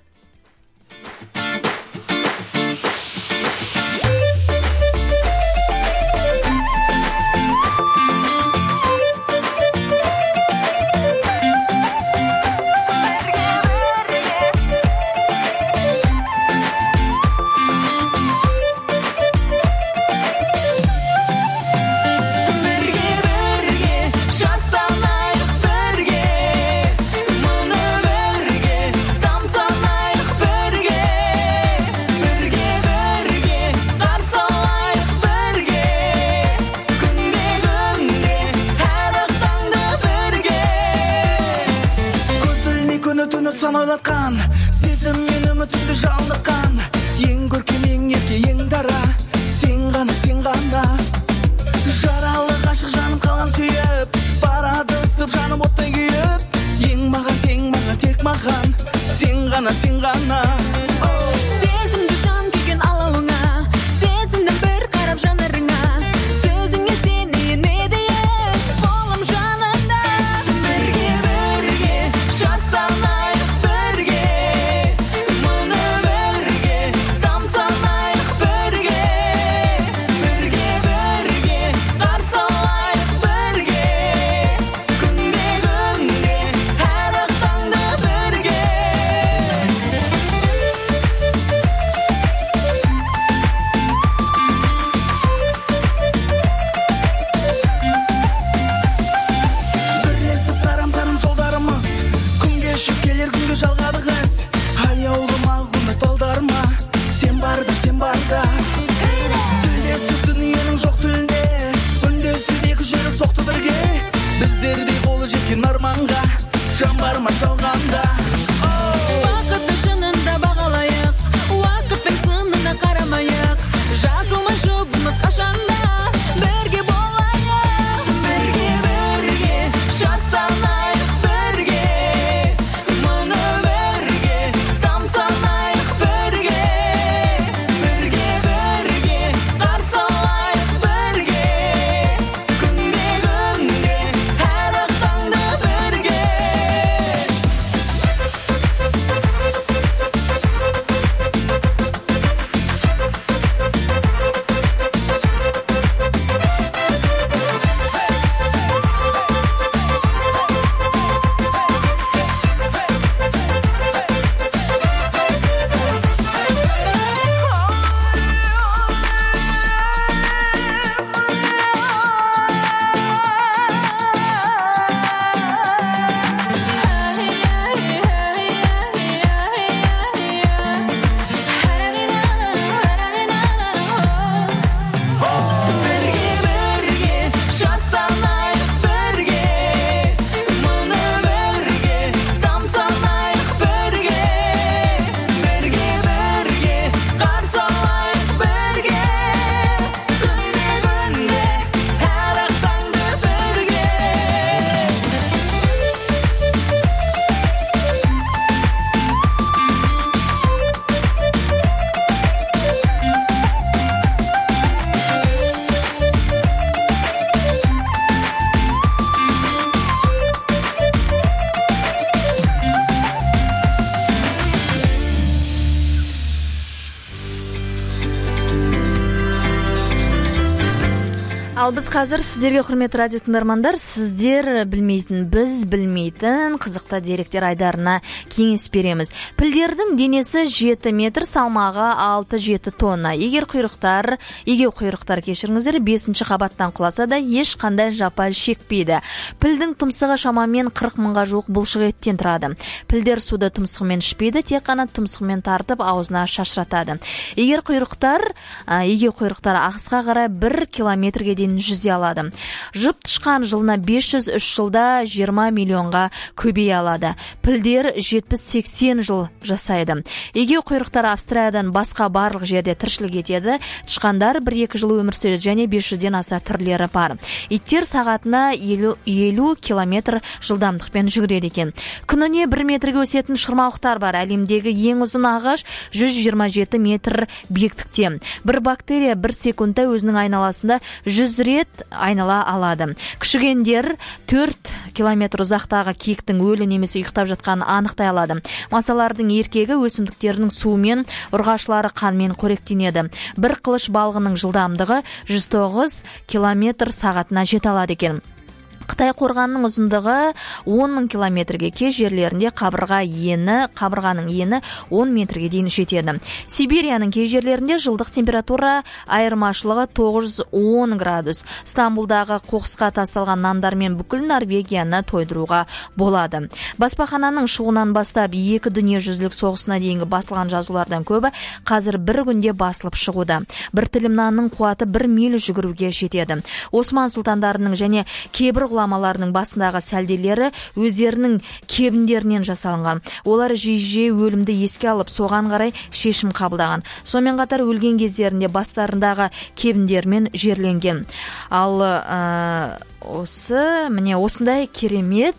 сан ойлатқан сезім мен үмітімді жалдыққан, ең көркем, ең ерке, ең дара, сен ғана, сен ғана. Жаралы ғашық жаным қалған сүйіп, барады ысып жаным оттай күйіп, ең маған, тең маған, тек маған, сен ғана, сен ғана. Сезімді жан күйген алауыңа, сезімді бір қарап жанарыңа, сөзіңе сене дейін қолым жанында. Бірге бірге шаттанайық, бірге мұны бірге тамсанайық, бірге бірге бірге қарсы алайық, бірге күнде күнде әр қол жеткен арманға жан бар ма жалғанда. Бақытты шынында бағалайық, уақыттың сынына қарамайық, жазылмай жұбымыз қашанда бірге болайық. Бірге бірге шаттанайық, бірге мұны бірге тамсанайық, бірге бірге бірге қарсы алайық, бірге күнде күнде әр ақ таңда бірге. Бірге бірге шаттанайық, бірге мұны бірге тамсанайық, бірге бірге бірге қарсы алайық, бірге күнде күнде әр ақ таңда бірге. Ал біз қазір сіздерге, құрметті радио тыңдармандар, сіздер білмейтін, біз білмейтін қызықты деректер айдарына кеңес береміз. Пілдердің денесі жеті метр, салмағы алты жеті тонна. Егер құйрықтар, егер құйрықтар кешіріңіздер, бесінші қабаттан құласа да ешқандай жапа шекпейді. Пілдің тұмсығы шамамен қырық мыңға жуық бұлшық еттен тұрады. Пілдер суды тұмсығымен ішпейді, тек қана тұмсығымен тартып аузына шашыратады. Егер құйрықтар, егер құйрықтар ағысқа қарай бір километрге дейін жүзе алады. Жып тышқан жылына бес жүз үш жылда жиырма миллионға көбейе алады. Пілдер жетпіс сексен жыл жасайды. Егеу құйрықтар Австралиядан басқа барлық жерде тіршілік етеді. Тышқандар бір екі жыл өмір сүреді және бес жүзден аса түрлері бар. Иттер сағатына елу километр жылдамдықпен жүгіреді екен. Күніне бір метрге өсетін шырмауықтар бар. Әлемдегі ең ұзын ағаш жүз жиырма жеті метр биіктікте. Бір бактерия бір секундта өзінің айналасында жүз рет айнала алады. Күшігендер төрт километр ұзақтағы киіктің өлі немесе ұйықтап жатқанын анықтай алады. Масалардың еркегі өсімдіктерінің суымен, ұрғашылары қанмен қоректенеді. Бір қылыш балғының жылдамдығы жүз тоғыз километр сағатына жете алады екен. Қытай қорғанының ұзындығы он мың километрге, кей жерлерінде қабырға ені, қабырғаның ені он метрге дейін жетеді. Сибирияның кей жерлерінде жылдық температура айырмашылығы тоғыз жүз он градус. Стамбулдағы қоқысқа тасталған нандармен бүкіл Норвегияны тойдыруға болады. Баспахананың шығуынан бастап екі дүниежүзілік соғысына дейінгі басылған жазулардан көбі қазір бір күнде басылып шығуда. Бір тілім нанның қуаты бір миль жүгіруге жетеді. Осман сұлтандарының және кейбір ғұламаларының басындағы сәлделері өздерінің кебіндерінен жасалынған. Олар жиі-жиі өлімді еске алып, соған қарай шешім қабылдаған. Сонымен қатар өлген кездерінде бастарындағы кебіндермен жерленген. Ал ә, осы, міне осындай керемет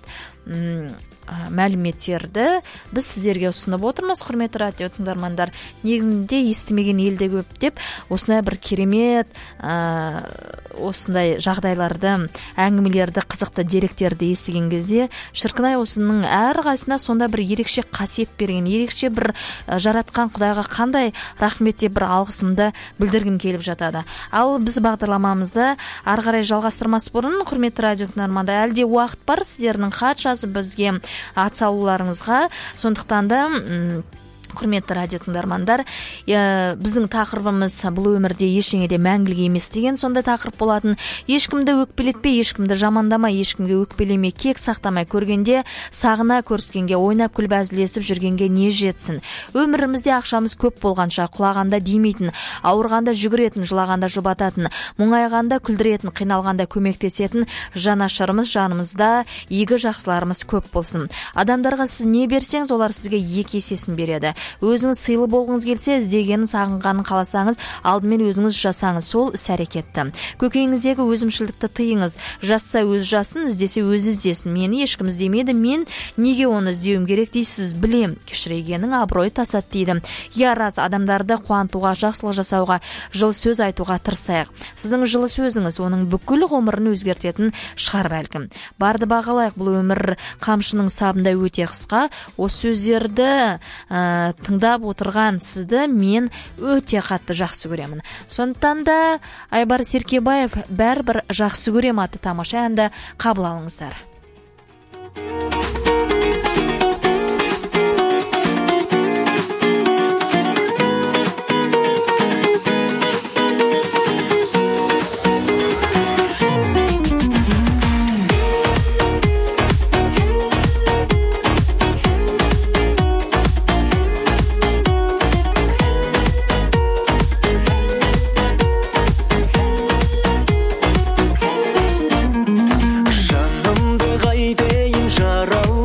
мәліметтерді біз сіздерге ұсынып отырмыз, құрметті радио тыңдармандар. Негізінде естімеген елде көп деп, осындай бір керемет ә, осындай жағдайларды, әңгімелерді, қызықты деректерді естіген кезде, шіркінай осының әрқайсысына сонда бір ерекше қасиет берген, ерекше бір жаратқан Құдайға қандай рахмет деп бір алғысымды білдіргім келіп жатады. Ал біз бағдарламамызды ары қарай жалғастырмас бұрын, құрметті радио тыңдармандар, әлде уақыт бар сіздердің хат жазып бізге ат салуларыңызға, сондықтан да құрметті радио тыңдармандар. Біздің тақырыбымыз бұл өмірде ештеңеде мәңгілік емес деген сондай тақырып болатын. Ешкімді өкпелетпей, ешкімді жамандамай, ешкімге өкпелемей, кек сақтамай, көргенде сағына көріскенге, ойнап күліп әзілдесіп жүргенге не жетсін. Өмірімізде ақшамыз көп болғанша, құлағанда демейтін, ауырғанда жүгіретін, жылағанда жұбататын, мұңайғанда күлдіретін, қиналғанда көмектесетін жанашырымыз жанымызда, игі жақсыларымыз көп болсын. Адамдарға сіз не берсеңіз, олар сізге екі есесін береді. Өзіңіз сыйлы болғыңыз келсе, іздегенін, сағынғанын қаласаңыз, алдымен өзіңіз жасаңыз, сол іс әрекетті. Көкейіңіздегі өзімшілдікті тыйыңыз. Жасса өз жасын, іздесе өзі іздесін. Мені ешкім іздемейді, мен неге оны іздеуім керек дейсіз, білем. Кішірейгеннің абырой тасады дейді. Я рас, адамдарды қуантуға, жақсылық жасауға, жылы сөз айтуға тырысайық. Сіздің жылы сөзіңіз оның бүкіл ғұмырын өзгертетін шығар бәлкім. Барды бағалайық, бұл өмір қамшының сабындай өте қысқа. Осы сөздерді ә, тыңдап отырған сізді мен өте қатты жақсы көремін. Сондықтан да Айбар Серкебаев бәрібір жақсы көрем атты тамаша әнді қабыл алыңыздар. Жанымды қайтейін жарал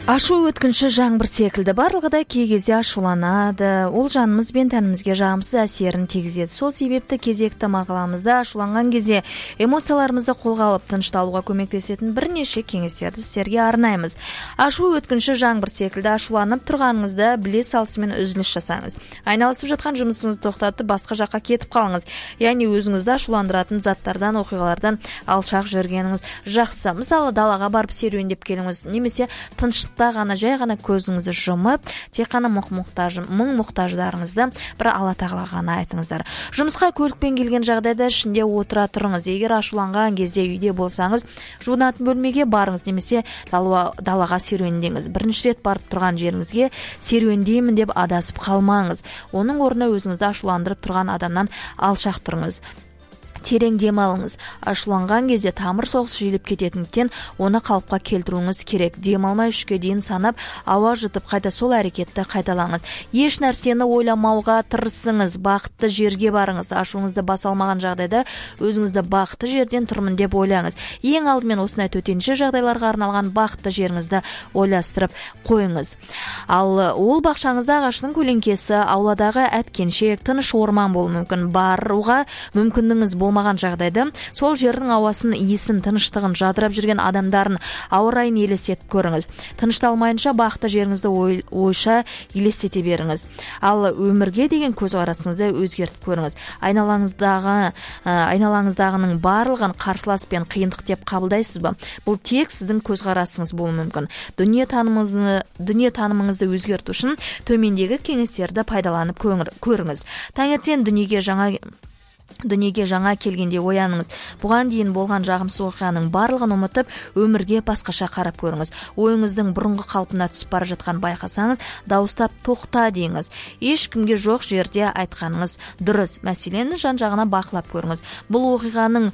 Ашу өткінші жаңбыр секілді, барлығы да кей кезде ашуланады, ол жанымыз бен тәнімізге жағымсыз әсерін тигізеді. Сол себепті кезекті мақаламызда ашуланған кезде эмоцияларымызды қолға алып тынышталуға көмектесетін бірнеше кеңестерді сіздерге арнаймыз. Ашу өткінші жаңбыр секілді, ашуланып тұрғаныңызда біле салысымен үзіліс жасаңыз. Айналысып жатқан жұмысыңызды тоқтатып, басқа жаққа кетіп қалыңыз. Яғни өзіңізді ашуландыратын заттардан, оқиғалардан алшақ жүргеніңіз жақсы. Мысалы, далаға барып серуендеп келіңіз, немесе тыныштық ғана жай ғана көзіңізді жұмып, тек қана мұң-мұқтаж, мұң-мұқтаждарыңызды бір Алла тағалаға ғана айтыңыздар. Жұмысқа көлікпен келген жағдайда ішінде отыра тұрыңыз. Егер ашуланған кезде үйде болсаңыз, жуынатын бөлмеге барыңыз, немесе далаға серуендеңіз. Бірінші рет барып тұрған жеріңізге серуендеймін деп адасып қалмаңыз. Оның орнына өзіңізді ашуландырып тұрған адамнан алшақ тұрыңыз. Терең дем алыңыз. Ашуланған кезде тамыр соғысы жиілеп кететіндіктен оны қалыпқа келтіруіңіз керек. Дем алмай үшке дейін санап, ауа жұтып қайта сол әрекетті қайталаңыз. Еш нәрсені ойламауға тырысыңыз. Бақытты жерге барыңыз. Ашуыңызды баса алмаған жағдайда өзіңізді бақытты жерден тұрмын деп ойлаңыз. Ең алдымен осындай төтенше жағдайларға арналған бақытты жеріңізді ойластырып қойыңыз. Ал ол бақшаңызда ағаштың көлеңкесі, ауладағы әткеншек, тыныш орман болуы мүмкін. Баруға мүмкіндігіңіз болмаған болмаған жағдайда сол жердің ауасын, иісін, тыныштығын, жадырап жүрген адамдарын, ауа райын елестетіп көріңіз. Тынышталмайынша бақытты жеріңізді ой, ойша елестете беріңіз. Ал өмірге деген көзқарасыңызды өзгертіп көріңіз. Айналаңыздағы айналаңыздағының барлығын қарсылас пен қиындық деп қабылдайсыз ба? Бұл тек сіздің көзқарасыңыз болуы мүмкін. Дүние танымыңызды, дүние танымыңызды өзгерту үшін төмендегі кеңестерді пайдаланып көріңіз. Таңертең дүниеге жаңа Дүниеге жаңа келгенде ояныңыз. Бұған дейін болған жағымсыз оқиғаның барлығын ұмытып, өмірге басқаша қарап көріңіз. Ойыңыздың бұрынғы қалпына түсіп бара жатқан байқасаңыз, дауыстап тоқта деңіз. Ешкімге жоқ жерде айтқаныңыз дұрыс. Мәселені жан-жағына бақылап көріңіз. Бұл оқиғаның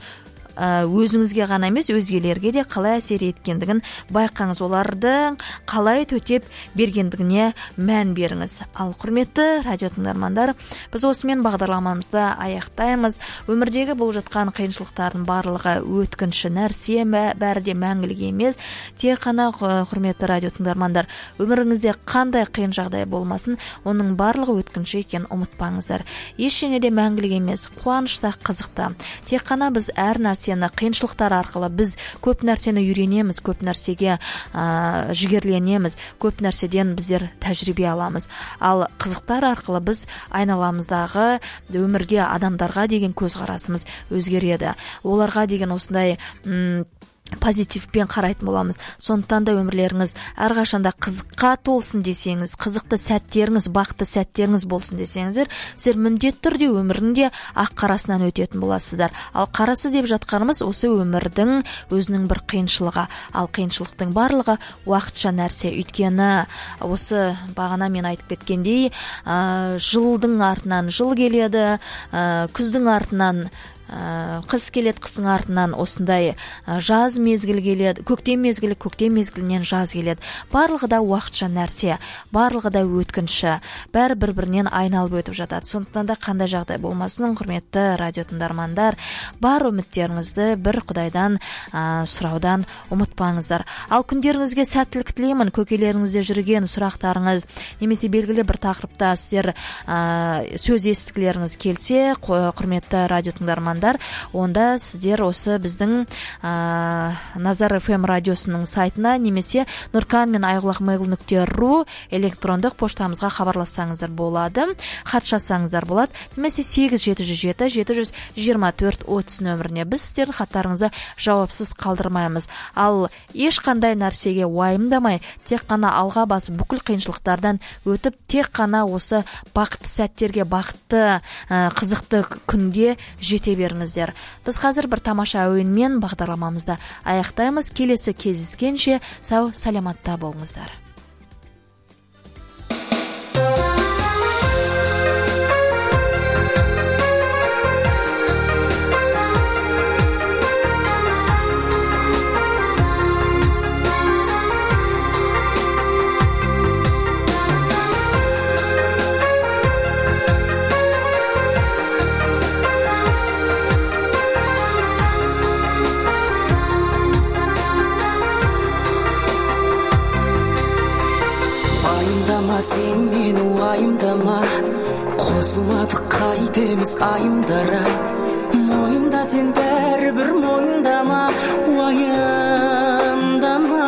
өзіңізге ғана емес, өзгелерге де қалай әсер еткендігін байқаңыз, олардың қалай төтеп бергендігіне мән беріңіз. Ал құрметті радио тыңдармандар, біз осымен бағдарламамызды аяқтаймыз. Өмірдегі болып жатқан қиыншылықтардың барлығы өткінші нәрсе, бәрі де мәңгілік емес. Тек қана құрметті радио тыңдармандар, өміріңізде қандай қиын жағдай болмасын, оның барлығы өткінші екенін ұмытпаңыздар. Ештеңе де мәңгілік емес, қуанышта, қызықта. Тек қана біз әр нәрсе қиыншылықтар арқылы біз көп нәрсені үйренеміз, көп нәрсеге ә, жігерленеміз, көп нәрседен біздер тәжірибе аламыз. Ал қызықтар арқылы біз айналамыздағы өмірге, адамдарға деген көзқарасымыз өзгереді. Оларға деген осындай м позитивпен қарайтын боламыз. Сондықтан да өмірлеріңіз әрқашанда қызыққа толсын десеңіз, қызықты сәттеріңіз, бақытты сәттеріңіз болсын десеңіздер, сіздер міндетті түрде өмірінде ақ қарасынан өтетін боласыздар. Ал қарасы деп жатқанымыз осы өмірдің өзінің бір қиыншылығы. Ал қиыншылықтың барлығы уақытша нәрсе. Өйткені осы бағана мен айтып кеткендей, ә, жылдың артынан жыл келеді, ә, күздің артынан қыс келеді, қыстың артынан осындай жаз мезгіл келеді, көктем мезгілі, көктем мезгілінен жаз келеді. Барлығы да уақытша нәрсе, барлығы да өткінші, бәрі бір-бірінен айналып өтіп жатады. Сондықтан да қандай жағдай болмасын, құрметті радио тыңдармандар, бар үміттеріңізді бір Құдайдан ә, сұраудан ұмытпаңыздар. Ал күндеріңізге сәттілік тілеймін. Көкелеріңізде жүрген сұрақтарыңыз немесе белгілі бір тақырыпта сіздер ә, сөз естігілеріңіз келсе, құрметті радио тыңдармандар, онда сіздер осы біздің ә, Назар эф эм радиосының сайтына немесе нұркан мен айғұлақ мейл нүкте ру электрондық поштамызға хабарлассаңыздар болады, хат жазсаңыздар болады, немесе сегіз жеті жүз жеті жеті жүз жиырма төрт отыз нөміріне. Біз сіздердің хаттарыңызды жауапсыз қалдырмаймыз. Ал ешқандай нәрсеге уайымдамай, тек қана алға басып, бүкіл қиыншылықтардан өтіп, тек қана осы бақытты сәттерге, бақытты ә, қызықты күнге жете беріңіздер. Біз қазір бір тамаша әуенмен бағдарламамызды аяқтаймыз. Келесі кездескенше сау саламатта болыңыздар. сен мені уайымдама, қосылмадық қайтеміз айымдара. Мойында сен бәрібір мойындама, уайымдама.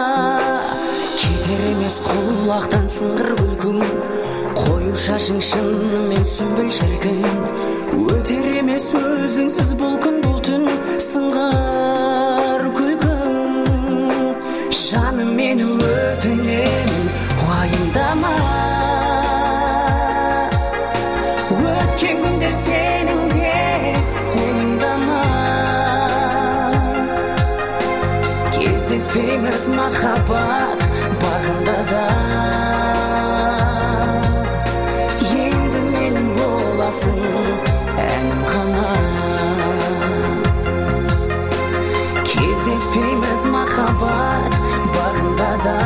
Кетер емес құлақтан сыңғыр күлкің, қою шашың шынымен сүмбіл шіркін. Өтер емес өзіңсіз бұл күн бұл түн, сыңғыр күлкің. Жаным мені өтінемін, уайымдама. Өткен күндер сенің де ойыңдама. Кездеспейміз махаббат бағында да, енді менің боласың әнім ғана. Кездеспейміз махаббат бағында да,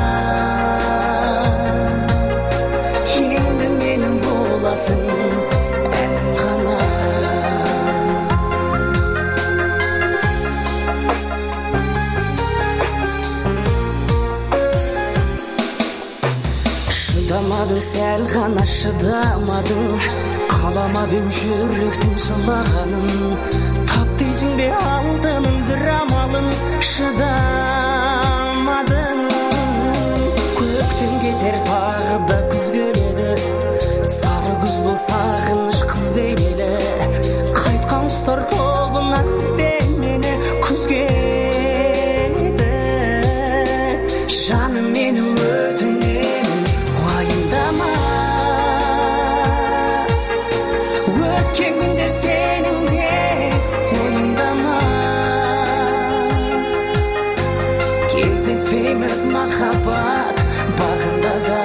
енді менің боласың әнім ғана. Шыдамадың, сәл ғана шыдамадың, қаламадың жүректің жылағанын. Тап дейсің бе алтыным бір амалын, шыдамадың. Көктем кетер тағы да күз келеді, сары күз бұл сағыныш қыз бейнелі. Қайтқан құстар тобынан ізден мені, күз келеді. Жаным мені өтінемін, уайымдама. Өткен күндер сенің де ойыңдама. Кездеспейміз махаббат бағында да,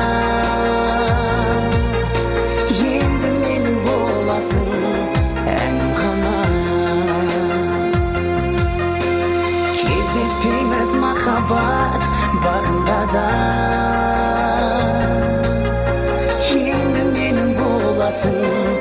енді менің боласың әнім ғана. Кездеспейміз махаббат бағында да, енді менің боласың